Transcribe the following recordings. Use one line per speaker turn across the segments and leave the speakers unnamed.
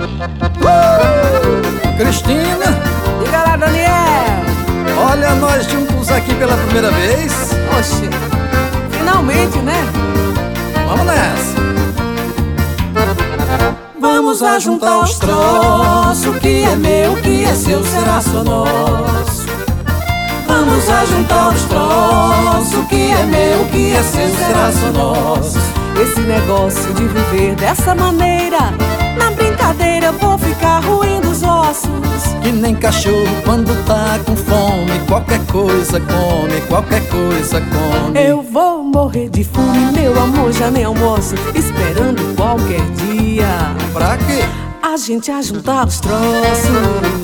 Cristina,
Diga lá, Daniel.
olha nós juntos aqui pela primeira vez.
Oxe, finalmente, né?
Vamos nessa.
Vamos ajuntar os troços, que é meu, que é seu, será só nosso. Vamos ajuntar os troços, que é meu, que é seu, será só nosso. Esse negócio de viver dessa maneira, na brincadeira eu vou ficar ruim dos ossos.
Que nem cachorro quando tá com fome, qualquer coisa come, qualquer coisa come.
Eu vou morrer de fome, meu amor, já nem almoço, esperando qualquer dia
Pra quê?
a gente ajuntar os troços.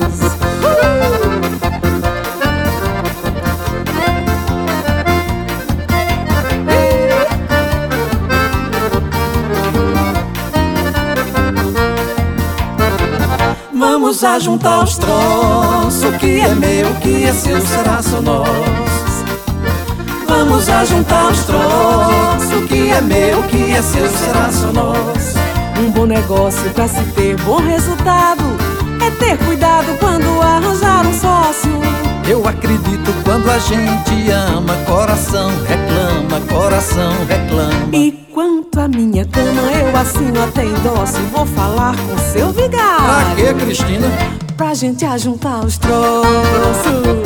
Vamos ajuntar os troços, que é meu, que é seu, será só nosso. Vamos ajuntar os troços, que é meu, que é seu, será só nosso. Um bom negócio pra se ter bom resultado é ter cuidado quando arranjar um sócio.
Eu acredito quando a gente ama, coração reclama, coração reclama.
E quanto à minha cama, eu assino até endosso, vou falar com seu vigário.
Pra quê, Cristina?
Pra gente ajuntar os troços.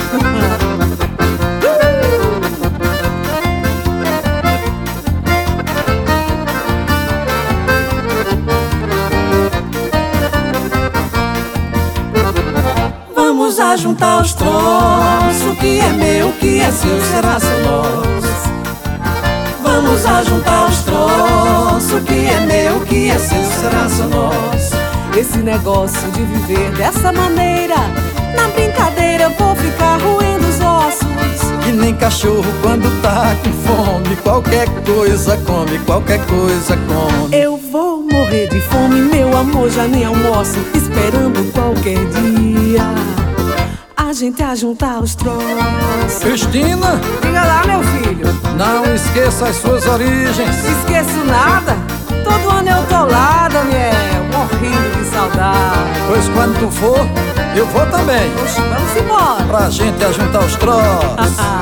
Vamos ajuntar os troços, que é meu, que é seu, será só nosso. Vamos ajuntar os troços, que é meu, que é seu, será só nosso. Esse negócio de viver dessa maneira, na brincadeira eu vou ficar ruim dos ossos.
Que nem cachorro quando tá com fome, qualquer coisa come, qualquer coisa come.
Eu vou morrer de fome, meu amor, já nem almoço, esperando qualquer dia a gente ajuntar os troços.
Cristina,
Diga lá, meu filho.
não esqueça as suas origens.
Esqueço nada, todo ano eu tô lá, Daniel, morrendo de saudade.
Pois quando tu for, eu vou também,
Oxe, vamos embora.
pra gente ajuntar os troços.